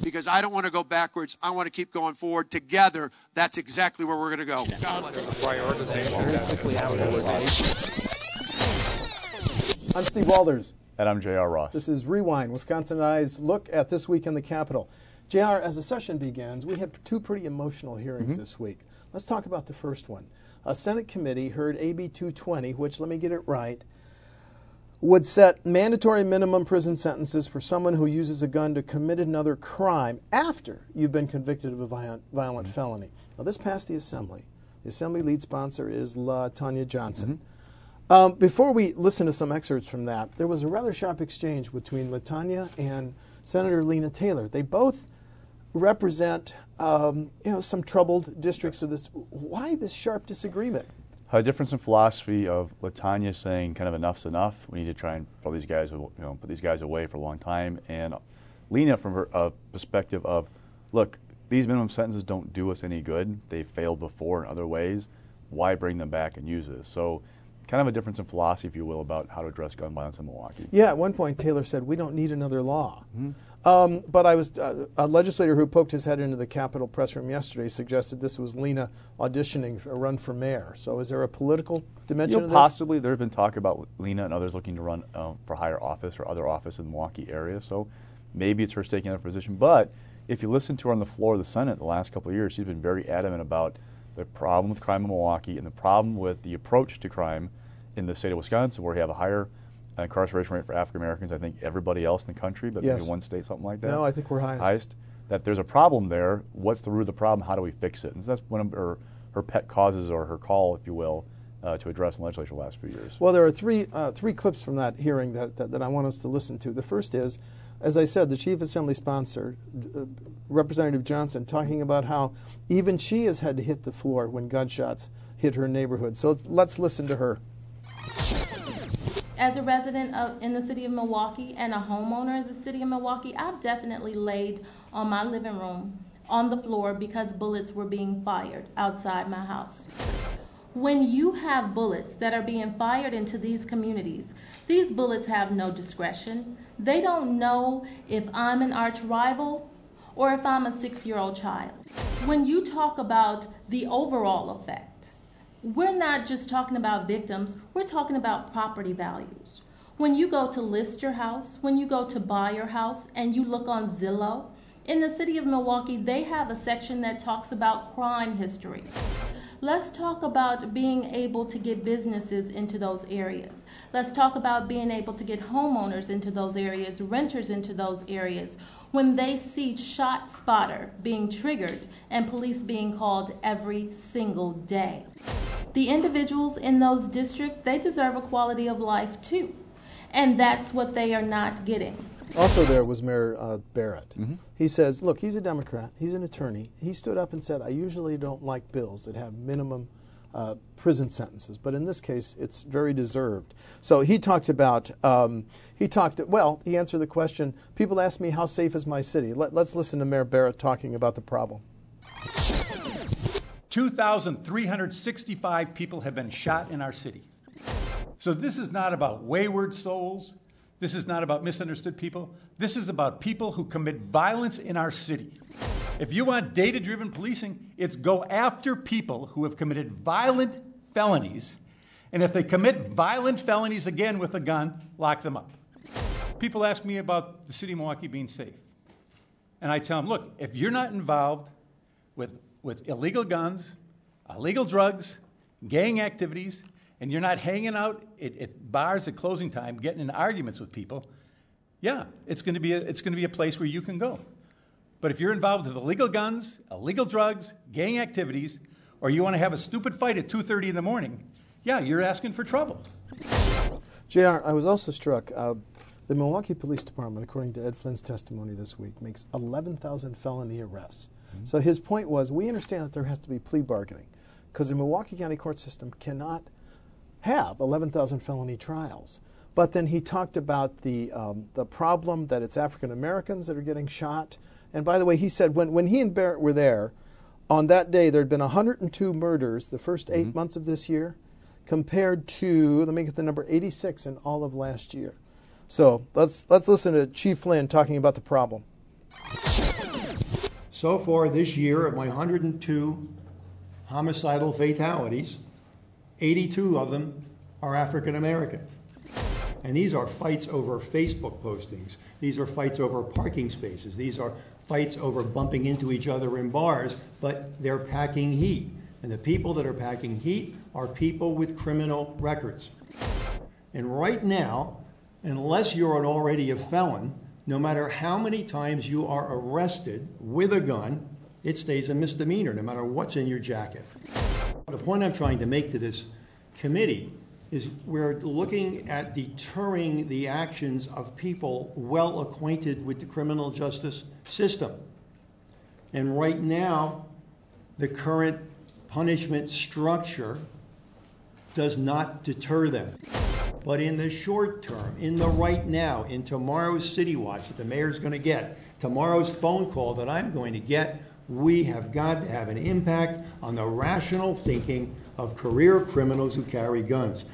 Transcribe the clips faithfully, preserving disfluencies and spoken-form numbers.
because I don't want to go backwards. I want to keep going forward. Together, that's exactly where we're going to go. God bless. I'm Steve Walders. And I'm J R. Ross. This is Rewind, Wisconsin Eye's look at this week in the Capitol. J R, as the session begins, we had two pretty emotional hearings mm-hmm. this week. Let's talk about the first one. A Senate committee heard A B two twenty, which, let me get it right, would set mandatory minimum prison sentences for someone who uses a gun to commit another crime after you've been convicted of a violent, violent mm-hmm. felony. Now, this passed the Assembly. The Assembly lead sponsor is LaTonya Johnson. Mm-hmm. Um, before we listen to some excerpts from that, there was a rather sharp exchange between LaTonya and Senator Lena Taylor. They both represent um, you know, some troubled districts of this. Why this sharp disagreement? A difference in philosophy of LaTonya saying kind of enough's enough. We need to try and put these guys, you know, put these guys away for a long time. And Lena from her uh, perspective of, look, these minimum sentences don't do us any good. They've failed before in other ways. Why bring them back and use this? So kind of a difference in philosophy, if you will, about how to address gun violence in Milwaukee. Yeah, at one point Taylor said, we don't need another law. Mm-hmm. Um, but I was uh, a legislator who poked his head into the Capitol press room yesterday suggested this was Lena auditioning for a run for mayor. So is there a political dimension you know, of this? Possibly. There have been talk about Lena and others looking to run uh, for higher office or other office in the Milwaukee area. So maybe it's her taking that position. But if you listen to her on the floor of the Senate the last couple of years, she's been very adamant about the problem with crime in Milwaukee and the problem with the approach to crime in the state of Wisconsin, where we have a higher incarceration rate for African Americans, I think everybody else in the country, but yes. maybe one state, something like that. No, I think we're highest. Highest. That there's a problem there. What's the root of the problem? How do we fix it? And so that's one of her, her pet causes, or her call, if you will, uh, to address in the legislature the last few years. Well, there are three uh, three clips from that hearing that, that, that I want us to listen to. The first is, as I said, the Chief Assembly sponsor, uh, Representative Johnson, talking about how even she has had to hit the floor when gunshots hit her neighborhood. So let's listen to her. As a resident of, in the city of Milwaukee and a homeowner of the city of Milwaukee, I've definitely laid on my living room on the floor because bullets were being fired outside my house. When you have bullets that are being fired into these communities, these bullets have no discretion. They don't know if I'm an arch rival or if I'm a six-year-old child. When you talk about the overall effect, we're not just talking about victims, we're talking about property values. When you go to list your house, when you go to buy your house, and you look on Zillow, in the city of Milwaukee, they have a section that talks about crime history. Let's talk about being able to get businesses into those areas. Let's talk about being able to get homeowners into those areas, renters into those areas, when they see Shot Spotter being triggered and police being called every single day. The individuals in those districts, they deserve a quality of life too. And that's what they are not getting. Also there was Mayor uh, Barrett. Mm-hmm. He says, look, he's a Democrat, he's an attorney. He stood up and said, I usually don't like bills that have minimum uh, prison sentences, but in this case, it's very deserved. So he talked about, um, he talked, well, he answered the question, people ask me, how safe is my city? Let, let's listen to Mayor Barrett talking about the problem. two thousand three hundred sixty-five people have been shot in our city. So this is not about wayward souls. This is not about misunderstood people. This is about people who commit violence in our city. If you want data-driven policing, it's go after people who have committed violent felonies, and if they commit violent felonies again with a gun, lock them up. People ask me about the city of Milwaukee being safe. And I tell them, look, if you're not involved with, with illegal guns, illegal drugs, gang activities, and you're not hanging out at, at bars at closing time, getting in arguments with people, yeah, it's going to be a, it's going to be a place where you can go. But if you're involved with illegal guns, illegal drugs, gang activities, or you want to have a stupid fight at two thirty in the morning, yeah, you're asking for trouble. J R, I was also struck. Uh, the Milwaukee Police Department, according to Ed Flynn's testimony this week, makes eleven thousand felony arrests. Mm-hmm. So his point was, we understand that there has to be plea bargaining, because the Milwaukee County court system cannot have eleven thousand felony trials. But then he talked about the um, the problem that it's African Americans that are getting shot. And by the way, he said when, when he and Barrett were there, on that day there had been one hundred two murders the first eight mm-hmm. months of this year, compared to, let me get the number, eighty-six in all of last year. So let's let's listen to Chief Flynn talking about the problem. So far this year, of my one hundred two homicidal fatalities, eighty-two of them are African American. And these are fights over Facebook postings. These are fights over parking spaces. These are fights over bumping into each other in bars, but they're packing heat. And the people that are packing heat are people with criminal records. And right now, unless you're already a felon, no matter how many times you are arrested with a gun, it stays a misdemeanor, no matter what's in your jacket. The point I'm trying to make to this committee is we're looking at deterring the actions of people well acquainted with the criminal justice system. And right now, the current punishment structure does not deter them. But in the short term, in the right now, in tomorrow's City Watch that the mayor's going to get, tomorrow's phone call that I'm going to get, we have got to have an impact on the rational thinking of career criminals who carry guns.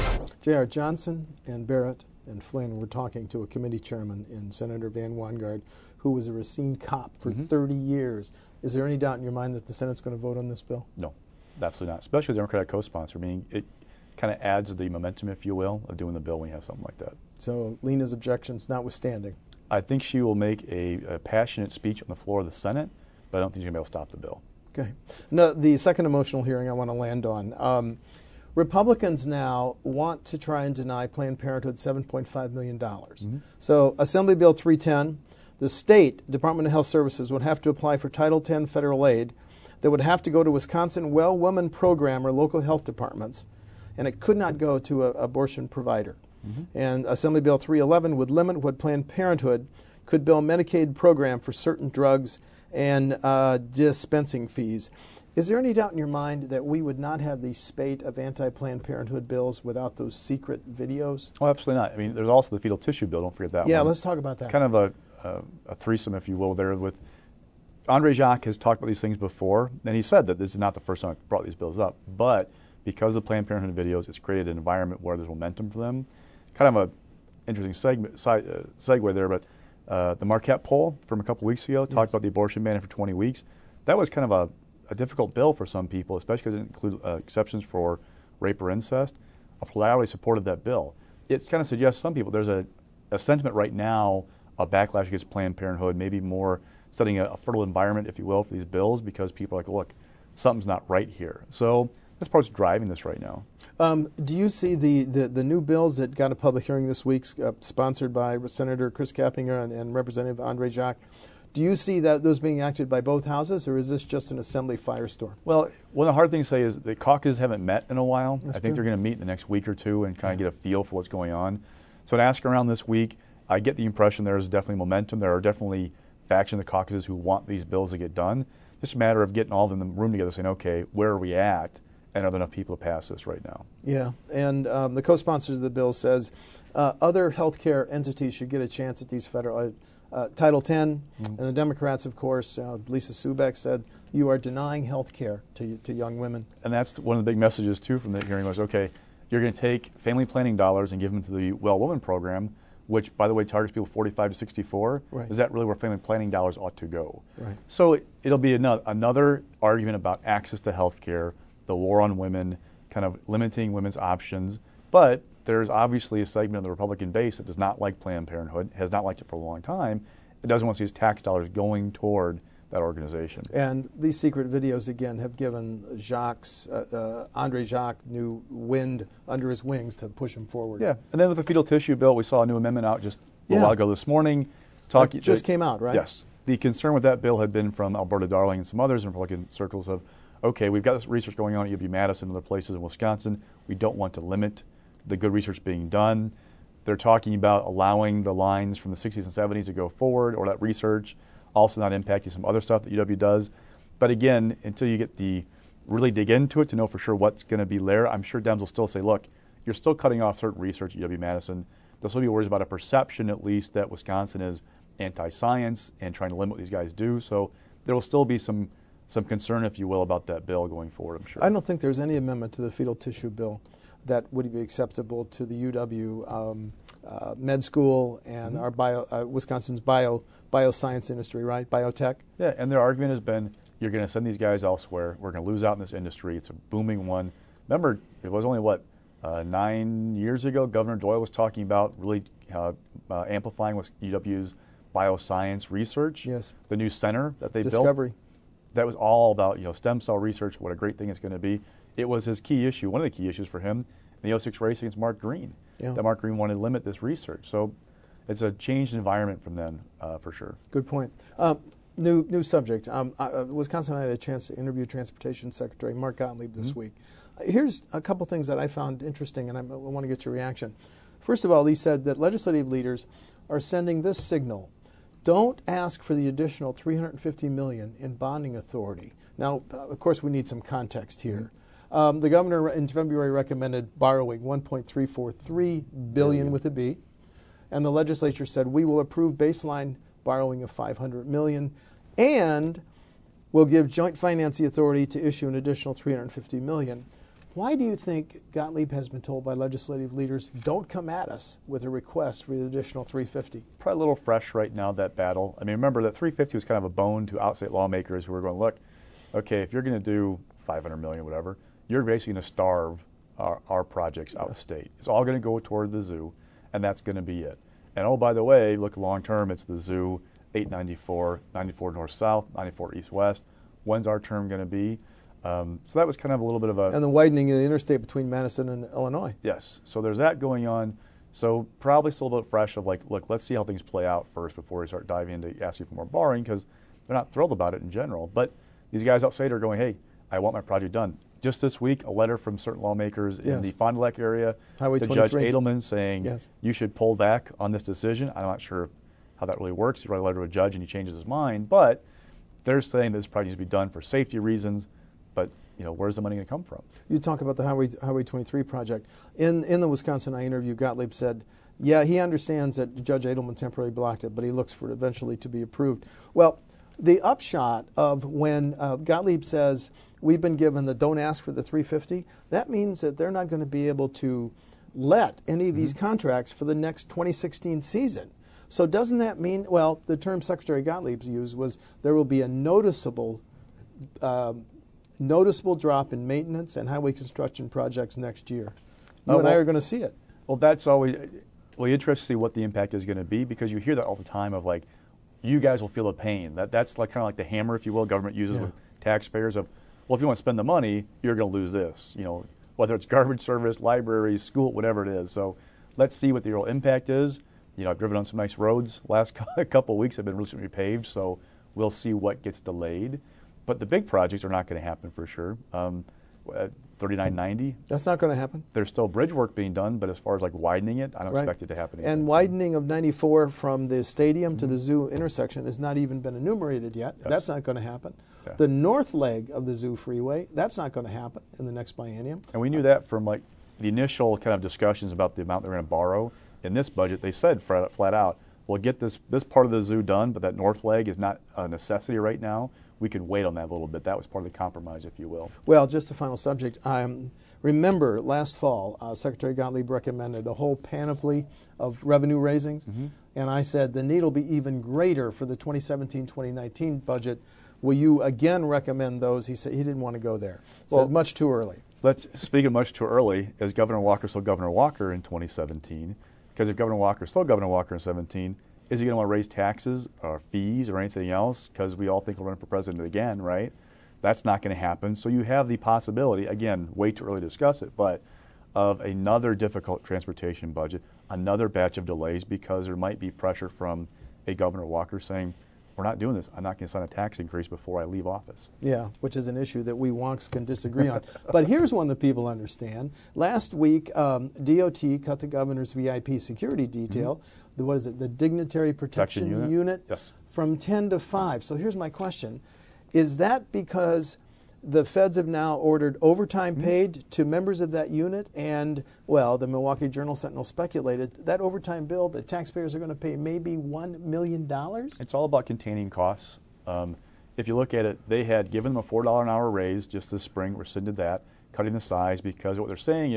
J R Johnson and Barrett and Flynn were talking to a committee chairman in Senator Van Wangard, who was a Racine cop for mm-hmm. thirty years. Is there any doubt in your mind that the Senate's going to vote on this bill? No, absolutely not, especially the Democratic co-sponsor. I mean, it kind of adds the momentum, if you will, of doing the bill when you have something like that. So Lena's objections notwithstanding? I think she will make a, a passionate speech on the floor of the Senate, but I don't think she's going to be able to stop the bill. Okay. No, the second emotional hearing I want to land on. Um, Republicans now want to try and deny Planned Parenthood seven point five million dollars. Mm-hmm. So Assembly Bill three ten, the state Department of Health Services would have to apply for Title ten federal aid that would have to go to Wisconsin Well Woman Program or local health departments, and it could not go to an abortion provider. Mm-hmm. And Assembly Bill three eleven would limit what Planned Parenthood could bill Medicaid program for certain drugs and uh, dispensing fees. Is there any doubt in your mind that we would not have the spate of anti-Planned Parenthood bills without those secret videos? Oh, absolutely not. I mean, there's also the fetal tissue bill. Don't forget that yeah, one. Yeah, let's talk about that. Kind of a, a, a threesome, if you will, there with Andre Jacques has talked about these things before, and he said that this is not the first time I brought these bills up, but because of the Planned Parenthood videos, it's created an environment where there's momentum for them. Kind of a interesting segment, si- uh, segue there, but Uh, the Marquette poll from a couple weeks ago talked yes. about the abortion ban for twenty weeks. That was kind of a, a difficult bill for some people, especially because it included uh, exceptions for rape or incest. A plurality supported that bill. It kind of suggests some people there's a, a sentiment right now of backlash against Planned Parenthood, maybe more setting a, a fertile environment, if you will, for these bills because people are like, look, something's not right here. So that's part of what's driving this right now. Um, do you see the, the, the new bills that got a public hearing this week, uh, sponsored by Senator Chris Kappinger and, and Representative Andre Jacques? Do you see that those being acted by both houses, or is this just an assembly firestorm? Well, one of the hard things to say is the caucuses haven't met in a while. That's I think true. they're going to meet in the next week or two and kind of get a feel for what's going on. So to ask around this week, I get the impression there is definitely momentum. There are definitely factions in the caucuses who want these bills to get done. Just a matter of getting all of them in the room together saying, okay, where are we at? And are there enough people to pass this right now? Yeah, and um, the co-sponsor of the bill says uh, other healthcare entities should get a chance at these federal uh, uh, Title ten, mm-hmm. and the Democrats, of course, uh, Lisa Subeck said, you are denying health care to, to young women. And that's one of the big messages, too, from the hearing was, okay, you're going to take family planning dollars and give them to the Well Woman program, which, by the way, targets people forty-five to sixty-four. Right. Is that really where family planning dollars ought to go? Right. So it, it'll be another, another argument about access to health care, the war on women, kind of limiting women's options. But there's obviously a segment of the Republican base that does not like Planned Parenthood, has not liked it for a long time. It doesn't want to see its tax dollars going toward that organization. And these secret videos, again, have given Jacques, uh, uh, Andre Jacques new wind under his wings to push him forward. Yeah, and then with the fetal tissue bill, we saw a new amendment out just a yeah. while ago this morning. Talking, it just uh, came out, right? Yes. The concern with that bill had been from Alberta Darling and some others in Republican circles of, okay, we've got this research going on at U W Madison and other places in Wisconsin. We don't want to limit the good research being done. They're talking about allowing the lines from the sixties and seventies to go forward, or that research, also not impacting some other stuff that U W does. But again, until you get the really dig into it to know for sure what's going to be there, I'm sure Dems will still say, look, you're still cutting off certain research at U W Madison. There'll still be worries about a perception, at least, that Wisconsin is anti-science and trying to limit what these guys do. So there will still be some some concern, if you will, about that bill going forward, I'm sure. I don't think there's any amendment to the fetal tissue bill that would be acceptable to the U W um, uh, med school and Mm-hmm. our bio, uh, Wisconsin's bio bioscience industry, right? Biotech. Yeah, and their argument has been, you're going to send these guys elsewhere. We're going to lose out in this industry. It's a booming one. Remember, it was only, what, uh, nine years ago, Governor Doyle was talking about really uh, uh, amplifying with U W's bioscience research. Yes. The new center that they built. Discovery. That was all about, you know, stem cell research, what a great thing it's going to be. It was his key issue, one of the key issues for him in the oh six race against Mark Green, Yeah. that Mark Green wanted to limit this research. So it's a changed environment from then, uh, for sure. Good point. Um, new new subject. Um, uh, Wisconsin and I had a chance to interview Transportation Secretary Mark Gottlieb this Mm-hmm. week. Uh, here's a couple things that I found interesting, and I, I want to get your reaction. First of all, he said that legislative leaders are sending this signal: don't ask for the additional three hundred fifty million dollars in bonding authority. Now, uh, of course, we need some context here. Um, the governor in February recommended borrowing one point three four three billion dollars with a B, and the legislature said we will approve baseline borrowing of five hundred million dollars and will give joint finance the authority to issue an additional three hundred fifty million dollars. Why do you think Gottlieb has been told by legislative leaders, don't come at us with a request for the additional three hundred fifty? Probably a little fresh right now, that battle. I mean, remember that three hundred fifty was kind of a bone to outstate lawmakers who were going, look, okay, if you're going to do five hundred million dollars, whatever, you're basically going to starve our, our projects out of state. It's all going to go toward the zoo, and that's going to be it. And oh, by the way, look long term, it's the zoo, eight ninety-four, ninety-four north-south, ninety-four east-west. When's our term going to be? Um, so that was kind of a little bit of a... And the widening of the interstate between Madison and Illinois. Yes. So there's that going on. So probably still a bit fresh of like, look, let's see how things play out first before we start diving into asking for more borrowing, because they're not thrilled about it in general. But these guys outside are going, hey, I want my project done. Just this week, a letter from certain lawmakers Yes. in the Fond du Lac area Highway to Judge twenty-three. Edelman saying, Yes. you should pull back on this decision. I'm not sure how that really works. You write a letter to a judge and he changes his mind. But they're saying this project needs to be done for safety reasons. But you know, where's the money going to come from? You talk about the Highway, Highway twenty-three project. In, in the Wisconsin I interview, Gottlieb said, yeah, he understands that Judge Edelman temporarily blocked it, but he looks for it eventually to be approved. Well, the upshot of when uh, Gottlieb says, we've been given the don't ask for the three hundred fifty, that means that they're not going to be able to let any of these Mm-hmm. contracts for the next twenty sixteen season. So doesn't that mean, well, the term Secretary Gottlieb's used was there will be a noticeable um, noticeable drop in maintenance and highway construction projects next year. You Oh, and I well- are going to see it. Well, that's always, well, you're interested to see what the impact is going to be, because you hear that all the time of like, you guys will feel the pain. That That's like kind of like the hammer, if you will, government uses Yeah. with taxpayers of, well, if you want to spend the money, you're going to lose this. You know, whether it's garbage service, libraries, school, whatever it is. So let's see what the real impact is. You know, I've driven on some nice roads last couple of weeks, have been recently repaved, so we'll see what gets delayed. But the big projects are not going to happen for sure. Um, uh, thirty-nine ninety, That's not going to happen. there's still bridge work being done, but as far as like widening it, I don't Right. expect it to happen. And anytime soon. widening of ninety-four from the stadium Mm-hmm. to the zoo intersection has not even been enumerated yet. Yes. That's not going to happen. Yeah. The north leg of the zoo freeway, that's not going to happen in the next biennium. And we knew that from like the initial kind of discussions about the amount they're going to borrow in this budget. They said flat, flat out, we'll get this, this part of the zoo done, but that north leg is not a necessity right now. We can wait on that a little bit. That was part of the compromise, if you will. Well, just a final subject. Um, remember, last fall, uh, Secretary Gottlieb recommended a whole panoply of revenue raisings, Mm-hmm. and I said the need will be even greater for the twenty seventeen twenty nineteen budget. Will you again recommend those? He said he didn't want to go there. Said Well- much too early. Let's speak of much too early. Is Governor Walker still Governor Walker in twenty seventeen? Because if Governor Walker is still Governor Walker in seventeen, is he going to want to raise taxes or fees or anything else? Because we all think he'll run for president again, right? That's not going to happen. So you have the possibility, again, way too early to discuss it, but of another difficult transportation budget, another batch of delays, because there might be pressure from a Governor Walker saying, we're not doing this. I'm not going to sign a tax increase before I leave office. Yeah, which is an issue that we wonks can disagree on. But here's one that people understand. Last week, um, D O T cut the governor's V I P security detail, the, what is it, the Dignitary Protection, Protection Unit? Unit, Yes. from ten to five. So here's my question. Is that because the feds have now ordered overtime Mm-hmm. paid to members of that unit? And, well, the Milwaukee Journal-Sentinel speculated that overtime bill that taxpayers are going to pay maybe one million dollars? It's all about containing costs. Um, if you look at it, they had given them a four dollars an hour raise just this spring, rescinded that, cutting the size, because what they're saying is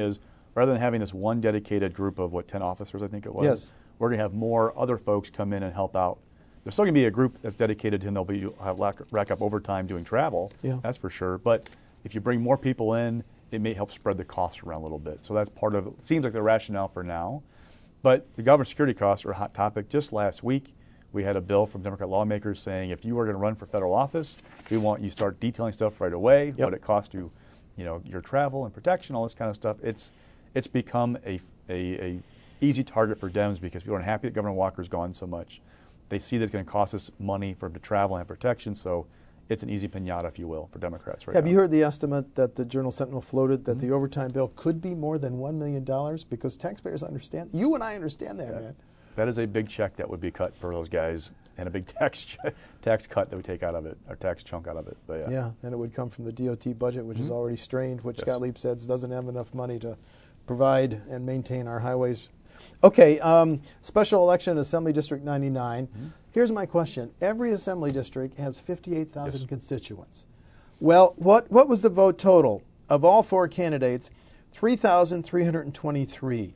rather than having this one dedicated group of, what, ten officers, I think it was? Yes. We're going to have more other folks come in and help out. There's still going to be a group that's dedicated to, and they'll be have rack, rack up overtime doing travel. Yeah. That's for sure. But if you bring more people in, it may help spread the costs around a little bit. So that's part of it. Seems like the rationale for now. But the government security costs are a hot topic. Just last week, we had a bill from Democrat lawmakers saying if you are going to run for federal office, we want you to start detailing stuff right away, yep. what it costs you, you know, your travel and protection, all this kind of stuff. It's it's become a, a, a easy target for Dems because people aren't happy that Governor Walker's gone so much. They see that it's going to cost us money for him to travel and protection, so it's an easy pinata, if you will, for Democrats right Have now. you heard the estimate that the Journal Sentinel floated that mm-hmm. the overtime bill could be more than one million dollars? Because taxpayers understand. You and I understand that, yeah. man. That is a big check that would be cut for those guys, and a big tax tax cut that we take out of it, or tax chunk out of it. But yeah. yeah, and it would come from the D O T budget, which mm-hmm. is already strained, which yes. Scott Leap says doesn't have enough money to provide and maintain our highways. Okay, um, special election, Assembly District ninety-nine. Mm-hmm. Here's my question. Every Assembly District has fifty-eight thousand yes. constituents. Well, what, what was the vote total? Of all four candidates, three thousand three hundred twenty-three.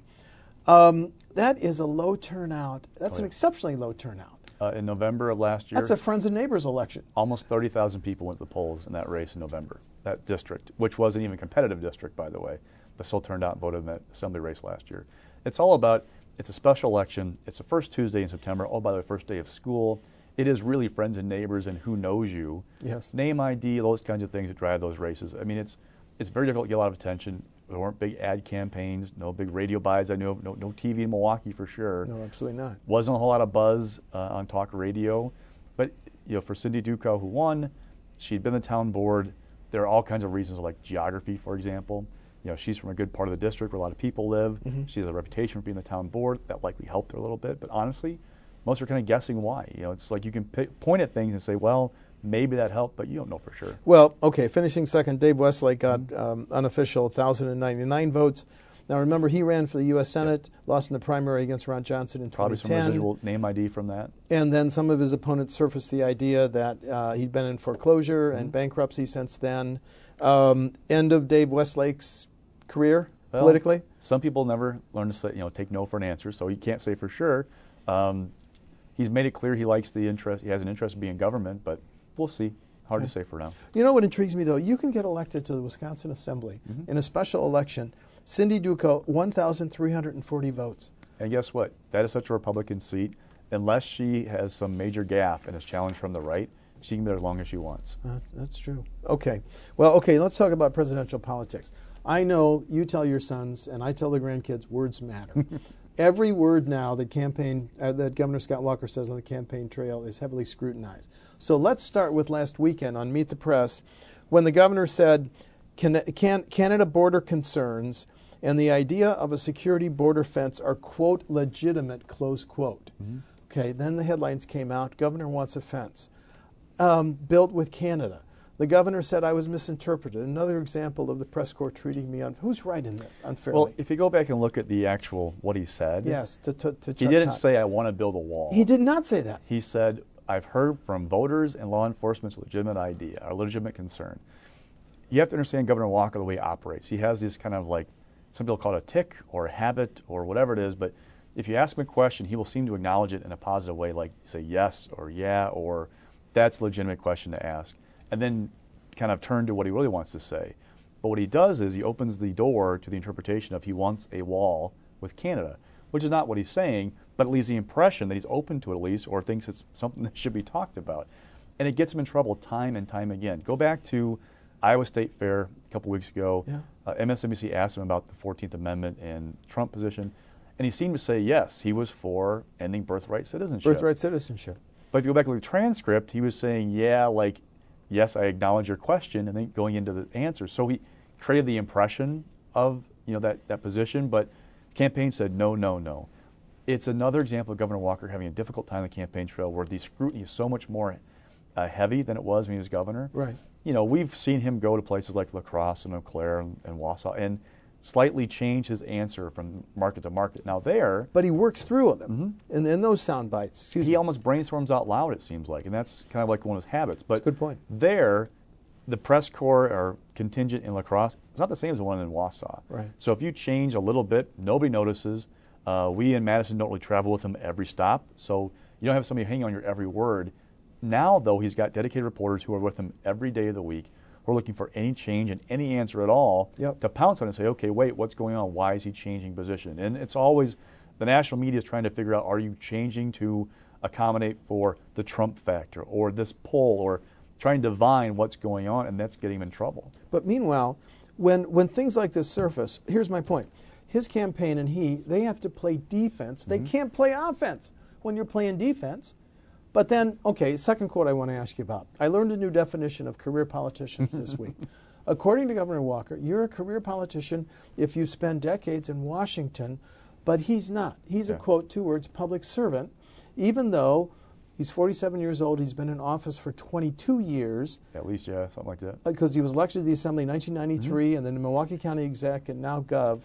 Um, that is a low turnout. That's oh, yeah. an exceptionally low turnout. Uh, in November of last year, that's a Friends and Neighbors election. Almost thirty thousand people went to the polls in that race in November, that district, which wasn't even a competitive district, by the way, but still turned out and voted in that assembly race last year. It's all about, it's a special election. It's the first Tuesday in September, oh, by the way, first day of school. It is really friends and neighbors and who knows you. Yes. Name I D, those kinds of things that drive those races. I mean, it's it's very difficult to get a lot of attention. There weren't big ad campaigns, no big radio buys. I knew of, no, no T V in Milwaukee for sure. No, absolutely not. Wasn't a whole lot of buzz uh, on talk radio. But you know, for Cindy Duco, who won, she'd been the town board. There are all kinds of reasons, like geography, for example. You know, she's from a good part of the district where a lot of people live. Mm-hmm. She has a reputation for being the town board. That likely helped her a little bit. But honestly, most are kind of guessing why. You know, it's like you can p- point at things and say, well, maybe that helped, but you don't know for sure. Well, okay, finishing second, Dave Westlake got um, unofficial one thousand ninety-nine votes. Now remember, he ran for the U S Senate, yeah. lost in the primary against Ron Johnson in Probably twenty ten. Probably some residual name I D from that. And then some of his opponents surfaced the idea that uh, he'd been in foreclosure mm-hmm. and bankruptcy since then. Um, end of Dave Westlake's career well, politically? Some people never learn to say, you know, take no for an answer, so you can't say for sure. Um, he's made it clear he likes the interest, he has an interest in being in government, but we'll see. Hard okay. to say for now. You know what intrigues me, though? You can get elected to the Wisconsin Assembly mm-hmm. in a special election. Cindy Duco, one thousand three hundred forty votes. And guess what? That is such a Republican seat. Unless she has some major gaffe and is challenged from the right, she can be there as long as she wants. That's, that's true. Okay. Well, okay, let's talk about presidential politics. I know you tell your sons, and I tell the grandkids, words matter. Every word now that campaign uh, that Governor Scott Walker says on the campaign trail is heavily scrutinized. So let's start with last weekend on Meet the Press, when the governor said, can, can, Canada border concerns and the idea of a security border fence are, quote, legitimate, close quote. Mm-hmm. Okay, then the headlines came out, governor wants a fence um, built with Canada. The governor said I was misinterpreted. Another example of the press corps treating me unfairly. Who's right in this unfairly? Well, if you go back and look at the actual, what he said. Yes, to, to, to he didn't Todd. say, I want to build a wall. He did not say that. He said, I've heard from voters and law enforcement's legitimate idea, a legitimate concern. You have to understand Governor Walker, the way he operates. He has this kind of like, some people call it a tick or a habit or whatever it is, but if you ask him a question, he will seem to acknowledge it in a positive way, like say yes or yeah, or that's a legitimate question to ask. And then kind of turn to what he really wants to say. But what he does is he opens the door to the interpretation of he wants a wall with Canada, which is not what he's saying, but it leaves the impression that he's open to it at least, or thinks it's something that should be talked about. And it gets him in trouble time and time again. Go back to Iowa State Fair a couple weeks ago. Yeah. Uh, M S N B C asked him about the fourteenth Amendment and Trump position, and he seemed to say yes, he was for ending birthright citizenship. Birthright citizenship. But if you go back to the transcript, he was saying, yeah, like, yes, I acknowledge your question, and then going into the answer. So he created the impression of, you know, that, that position, but the campaign said no, no, no. It's another example of Governor Walker having a difficult time on the campaign trail where the scrutiny is so much more uh, heavy than it was when he was governor. Right. You know, we've seen him go to places like La Crosse and Eau Claire and, and Wausau and slightly change his answer from market to market. Now there... But he works through them mm-hmm. in, in those sound bites. Excuse he me. almost brainstorms out loud, it seems like, and that's kind of like one of his habits. But that's a good point. There, the press corps or contingent in La Crosse is not the same as the one in Wausau. Right. So if you change a little bit, nobody notices. Uh, we in Madison don't really travel with him every stop, so you don't have somebody hanging on your every word. Now, though, he's got dedicated reporters who are with him every day of the week, who are looking for any change and any answer at all Yep. to pounce on and say, okay, wait, what's going on? Why is he changing position? And it's always, the national media is trying to figure out, are you changing to accommodate for the Trump factor or this poll, or trying to divine what's going on, and that's getting him in trouble. But meanwhile, when, when things like this surface, here's my point. His campaign and he, they have to play defense. They mm-hmm. can't play offense when you're playing defense. But then, okay, second quote I want to ask you about. I learned a new definition of career politicians this week. According to Governor Walker, you're a career politician if you spend decades in Washington, but he's not. He's yeah. a, quote, two words, public servant, even though he's forty-seven years old. He's been in office for twenty-two years. At least, yeah, something like that. Because he was elected to the Assembly in nineteen ninety-three, mm-hmm. and then Milwaukee County exec, and now gov.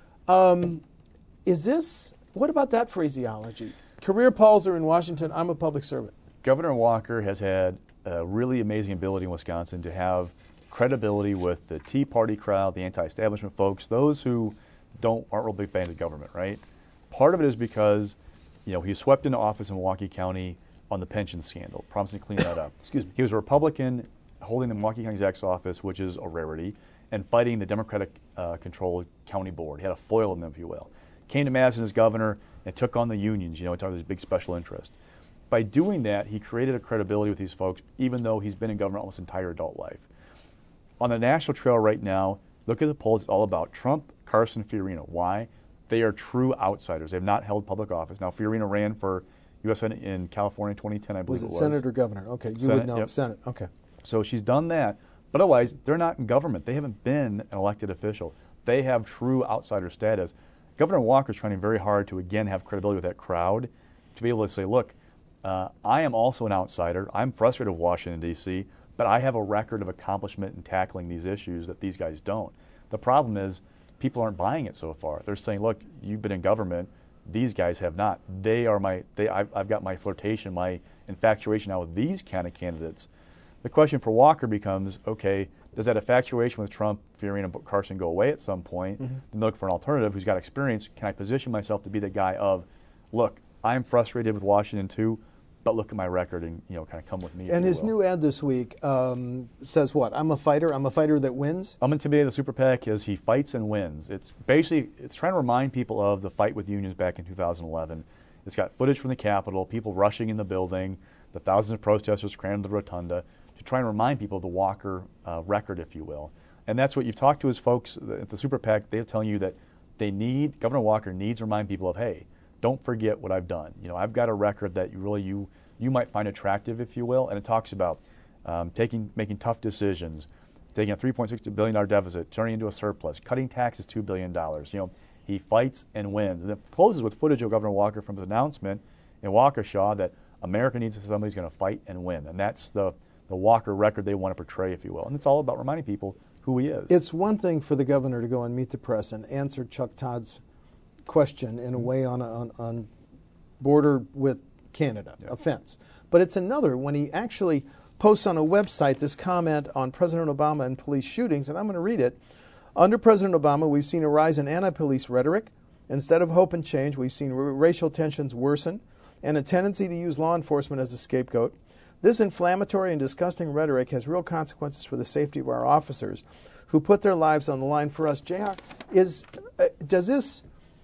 Um, is this, what about that phraseology? Career polls are in Washington, I'm a public servant. Governor Walker has had a really amazing ability in Wisconsin to have credibility with the Tea Party crowd, the anti-establishment folks, those who don't aren't real big fans of government, right? Part of it is because, you know, he swept into office in Milwaukee County on the pension scandal, promising to clean that up. Excuse me. He was a Republican holding the Milwaukee County Exec's office, which is a rarity, and fighting the Democratic-controlled uh, county board. He had a foil in them, if you will. Came to Madison as governor and took on the unions, you know, he talked about his big special interest. By doing that, he created a credibility with these folks, even though he's been in government almost his entire adult life. On the national trail right now, look at the polls. It's all about Trump, Carson, Fiorina. Why? They are true outsiders. They have not held public office. Now, Fiorina ran for U S Senate in California in twenty ten, I believe was it. it was. Senate or governor? Okay, you Senate, would know. yep. Senate, okay. So she's done that. But otherwise, they're not in government. They haven't been an elected official. They have true outsider status. Governor Walker is trying very hard to, again, have credibility with that crowd, to be able to say, look, uh, I am also an outsider. I'm frustrated with Washington, D C, but I have a record of accomplishment in tackling these issues that these guys don't. The problem is people aren't buying it so far. They're saying, look, you've been in government. These guys have not. They are my, they, I've, I've got my flirtation, my infatuation now with these kind of candidates. The question for Walker becomes, okay, does that infatuation with Trump, Fiorina, Carson go away at some point? Mm-hmm. Then look for an alternative who's got experience. Can I position myself to be the guy of, look, I'm frustrated with Washington too, but look at my record and, you know, kind of come with me. And his new ad this week um, says what? I'm a fighter. I'm a fighter that wins. I'm intimidated the Super PAC as he fights and wins. It's basically, it's trying to remind people of the fight with unions back in two thousand eleven. It's got footage from the Capitol, people rushing in the building, the thousands of protesters crammed the rotunda, to try and remind people of the Walker uh, record, if you will. And that's what you've talked to his folks at the Super PAC. They're telling you that they need, Governor Walker needs to remind people of, hey, don't forget what I've done. You know, I've got a record that you really, you you might find attractive, if you will. And it talks about um, taking, making tough decisions, taking a three point six billion dollars deficit, turning into a surplus, cutting taxes two billion dollars. You know, he fights and wins. And it closes with footage of Governor Walker from his announcement in Waukesha that America needs somebody who's going to fight and win. And that's the the Walker record they want to portray, if you will. And it's all about reminding people who he is. It's one thing for the governor to go and meet the press and answer Chuck Todd's question in a way on, a, on, on border with Canada, yeah. offense. But it's another when he actually posts on a website this comment on President Obama and police shootings, and I'm going to read it. Under President Obama, we've seen a rise in anti-police rhetoric. Instead of hope and change, we've seen r- racial tensions worsen and a tendency to use law enforcement as a scapegoat. This inflammatory and disgusting rhetoric has real consequences for the safety of our officers who put their lives on the line for us. J R, is, uh, does this,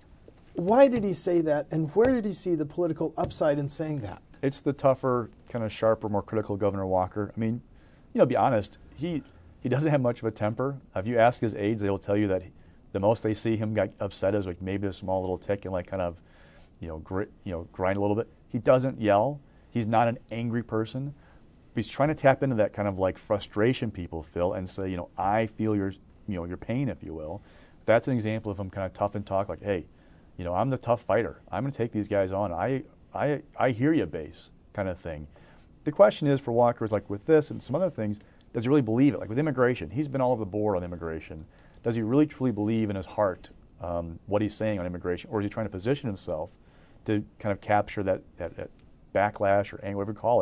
why did he say that, and where did he see the political upside in saying that? It's the tougher, kind of sharper, more critical Governor Walker. I mean, you know, to be honest, he, he doesn't have much of a temper. If you ask his aides, they will tell you that he, the most they see him get upset is like maybe a small little tick and like kind of, you know, grit, you know, grind a little bit. He doesn't yell. He's not an angry person. He's trying to tap into that kind of like frustration people feel and say, you know, I feel your, you know, your pain, if you will. That's an example of him kind of tough and talk like, hey, you know, I'm the tough fighter. I'm going to take these guys on. I, I, I hear you, base kind of thing. The question is for Walker is like with this and some other things, does he really believe it? Like with immigration, he's been all over the board on immigration. Does he really truly believe in his heart um, what he's saying on immigration, or is he trying to position himself to kind of capture that, that, that backlash or anger, whatever you call it,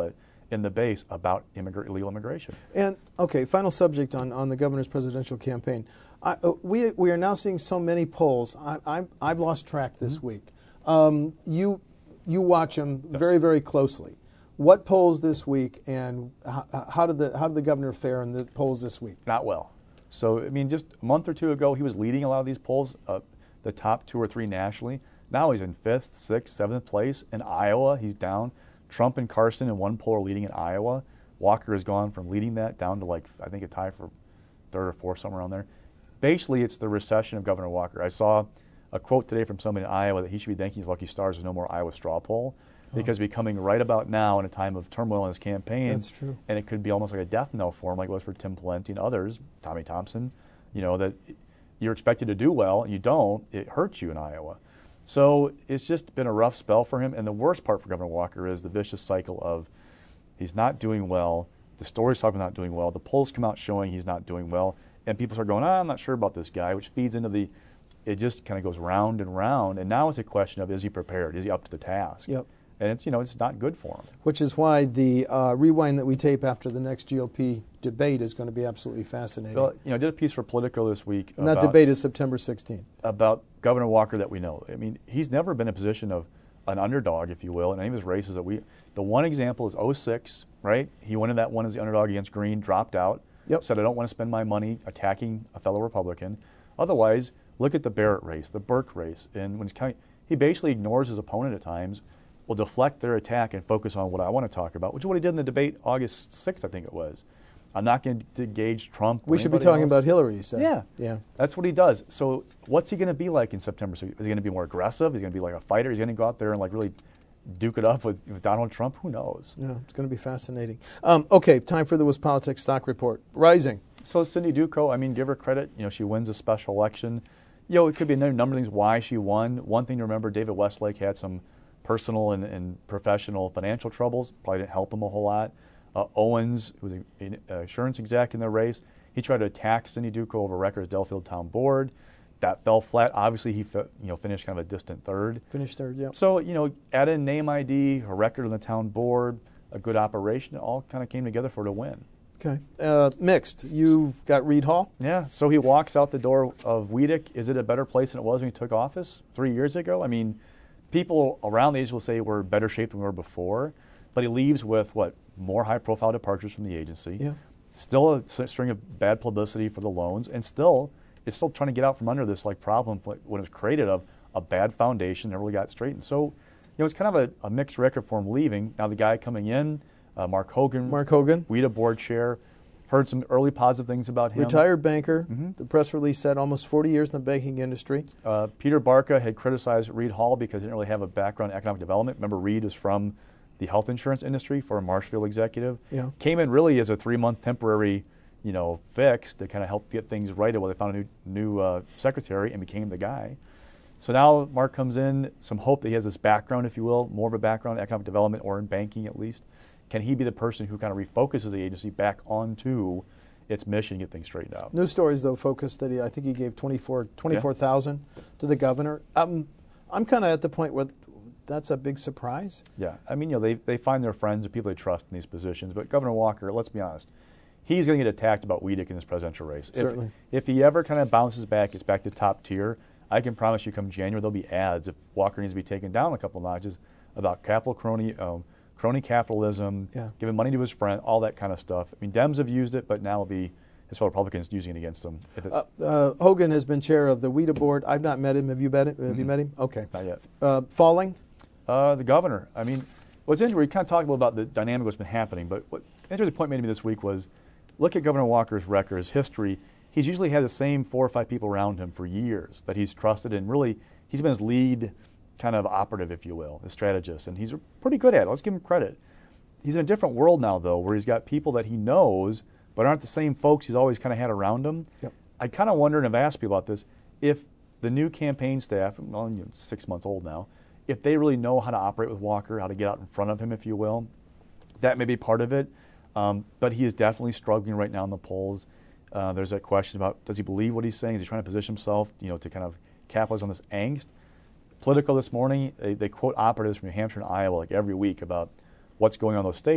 in the base about immigr- illegal immigration. And, okay, final subject on, on the governor's presidential campaign. I, uh, we, we are now seeing so many polls. I, I, I've lost track this mm-hmm. week. Um, you, you watch them yes. very, very closely. What polls this week, and how, how did the how did the governor fare in the polls this week? Not well. So, I mean, just a month or two ago, he was leading a lot of these polls, uh, the top two or three nationally. Now he's in fifth, sixth, seventh place. In Iowa, he's down. Trump and Carson in one poll are leading in Iowa. Walker has gone from leading that down to, like, I think a tie for third or fourth, somewhere around there. Basically, it's the recession of Governor Walker. I saw a quote today from somebody in Iowa that he should be thanking his lucky stars there's no more Iowa straw poll. Because becoming right about now in a time of turmoil in his campaign, that's true, and it could be almost like a death knell for him, like it was for Tim Pawlenty and others, Tommy Thompson. You know that you're expected to do well, and you don't. It hurts you in Iowa. So it's just been a rough spell for him. And the worst part for Governor Walker is the vicious cycle of he's not doing well. The stories talk about not doing well. The polls come out showing he's not doing well, and people start going, ah, I'm not sure about this guy, which feeds into the. It just kind of goes round and round. And now it's a question of is he prepared? Is he up to the task? Yep. And it's, you know, it's not good for him. Which is why the uh, rewind that we tape after the next G O P debate is going to be absolutely fascinating. Well, you know, I did a piece for Politico this week. And about, that debate is September sixteenth. About Governor Walker that we know. I mean, he's never been in a position of an underdog, if you will, in any of his races that we. The one example is oh six, right? He won in that one as the underdog against Green, dropped out, yep. said, I don't want to spend my money attacking a fellow Republican. Otherwise, look at the Barrett race, the Burke race. And when he's kind of, he basically ignores his opponent at times, will deflect their attack and focus on what I want to talk about, which is what he did in the debate August sixth, I think it was. I'm not going to engage Trump. We should be talking else. about Hillary, you said. Yeah. Yeah. That's what he does. So what's he going to be like in September? So is he going to be more aggressive? Is he going to be like a fighter? Is he going to go out there and like really duke it up with, with Donald Trump? Who knows? Yeah, it's going to be fascinating. Um, okay, time for the WisPolitics stock report. Rising. So Cindy Duco, I mean, give her credit. You know, she wins a special election. You know, it could be a number of things why she won. One thing to remember, David Westlake had some personal and, and professional financial troubles. Probably didn't help him a whole lot. Uh, Owens, who was an insurance exec in the race, he tried to attack Cindy Duco over records Delafield Town Board. That fell flat. Obviously, he fi- you know finished kind of a distant third. Finished third, yeah. So, you know, add in name I D, her record on the town board, a good operation, it all kind of came together for her to win. Okay. Uh, mixed. You've got Reed Hall? Yeah. So he walks out the door of Weedick. Is it a better place than it was when he took office three years ago? I mean, people around the age will say we're in better shape than we were before, but he leaves with, what, more high-profile departures from the agency, yeah. still a string of bad publicity for the loans, and still it's still trying to get out from under this like problem when it was created of a bad foundation, never really got straightened. So, you know, it's kind of a, a mixed record for him leaving. Now the guy coming in, uh, Mark Hogan, Mark Hogan, WIDA board chair, heard some early positive things about him. Retired banker. Mm-hmm. The press release said almost forty years in the banking industry. Uh, Peter Barca had criticized Reed Hall because he didn't really have a background in economic development. Remember, Reed is from the health insurance industry for a Marshfield executive. Yeah. Came in really as a three-month temporary, you know, fix to kind of help get things righted while they found a new, new uh, secretary and became the guy. So now Mark comes in, some hope that he has this background, if you will, more of a background in economic development or in banking at least. Can he be the person who kind of refocuses the agency back onto its mission, get things straightened out? News stories, though, focused that he, I think he gave twenty-four thousand yeah. to the governor. Um, I'm kind of at the point where that's a big surprise. Yeah, I mean, you know, they, they find their friends and people they trust in these positions. But Governor Walker, let's be honest, he's going to get attacked about Weedick in this presidential race. Certainly. If, if he ever kind of bounces back, gets back to top tier, I can promise you come January there'll be ads if Walker needs to be taken down a couple notches about capital crony, um, crony capitalism, yeah. giving money to his friend, all that kind of stuff. I mean, Dems have used it, but now it'll be his fellow Republicans using it against him. If it's uh, uh, Hogan has been chair of the WIDA board. I've not met him. Have you met him? Have mm-hmm. you met him? Okay. Not yet. Uh, falling? Uh, the governor. I mean, what's interesting, we kind of talked about the dynamic of what's been happening, but what interesting point made to me this week was, look at Governor Walker's record, his history. He's usually had the same four or five people around him for years that he's trusted, and really, he's been his lead kind of operative, if you will, his strategist, and he's pretty good at it. Let's give him credit. He's in a different world now, though, where he's got people that he knows, but aren't the same folks he's always kind of had around him. Yep. I kind of wonder, and I've asked people about this, if the new campaign staff, well, you know, six months old now, if they really know how to operate with Walker, how to get out in front of him, if you will. That may be part of it, um, but he is definitely struggling right now in the polls. Uh, there's that question about, does he believe what he's saying? Is he trying to position himself, you know, to kind of capitalize on this angst? Politico this morning, they, they quote operatives from New Hampshire and Iowa like every week about what's going on in those states.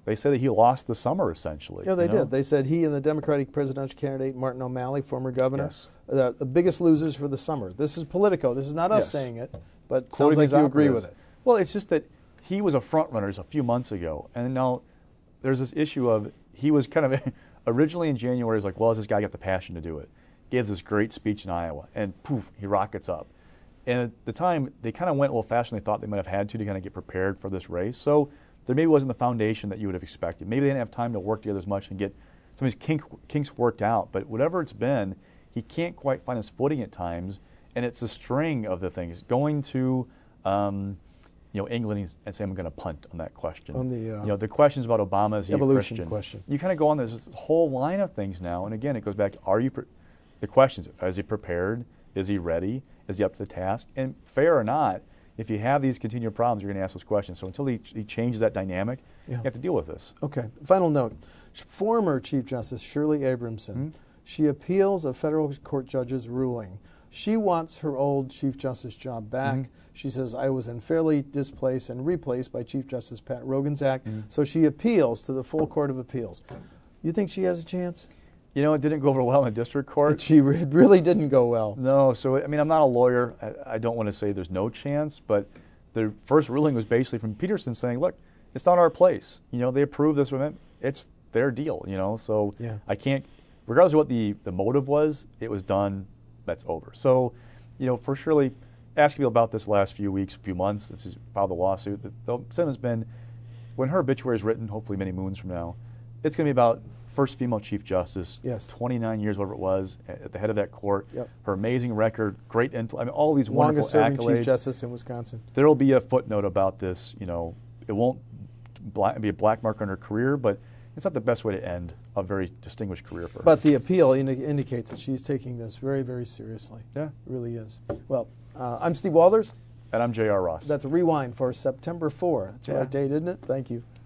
they say that he lost the summer essentially. Yeah, they you know? did. They said he and the Democratic presidential candidate Martin O'Malley, former governor, Yes. the, the biggest losers for the summer. This is Politico. This is not us Yes. saying it, but Quoting sounds like his you agree operatives. with it. Well, it's just that he was a front runner a few months ago, and now there's this issue of he was kind of originally in January. He's like, well, has this guy got the passion to do it? Gives this great speech in Iowa, and poof, he rockets up. And at the time, they kind of went a little faster than they thought they might have had to to kind of get prepared for this race. So there maybe wasn't the foundation that you would have expected. Maybe they didn't have time to work together as much and get some of these kink, kinks worked out. But whatever it's been, he can't quite find his footing at times. And it's a string of the things. Going to um, you know, England and saying, I'm going to punt on that question. On the, uh, you know, the questions about Obama, is he a evolution Christian? question. You kind of go on this whole line of things now. And again, it goes back, are you, pre- the questions, is he prepared? Is he ready? Is he up to the task? And fair or not, if you have these continued problems, you're going to ask those questions. So until he, he changes that dynamic, Yeah. you have to deal with this. Okay. Final note. Former Chief Justice Shirley Abramson, Mm-hmm. she appeals a federal court judge's ruling. She wants her old Chief Justice job back. Mm-hmm. She says, I was unfairly displaced and replaced by Chief Justice Pat Roggensack. Mm-hmm. So she appeals to the full Court of Appeals. You think she has a chance? You know, it didn't go over well in the district court. She re- it really didn't go well. No, so I mean, I'm not a lawyer. I, I don't want to say there's no chance, but the first ruling was basically from Peterson saying, look, it's not our place. You know, they approved this event. It's their deal, you know, so Yeah. I can't, regardless of what the, the motive was, it was done, that's over. So, you know, for Shirley, asking people about this last few weeks, few months, this is filed the lawsuit, the, the sentence has been, when her obituary is written, hopefully many moons from now, it's going to be about first female Chief Justice, Yes. twenty-nine years, whatever it was, at the head of that court. Yep. Her amazing record, great influence. I mean, all these wonderful Longest serving accolades. Chief Justice in Wisconsin. There will be a footnote about this. You know, it won't black, be a black mark on her career, but it's not the best way to end a very distinguished career for her. But the appeal indi- indicates that she's taking this very, very seriously. Yeah. It really is. Well, uh, I'm Steve Walders. And I'm J R Ross. That's a rewind for September fourth. That's the Yeah. right date, isn't it? Thank you.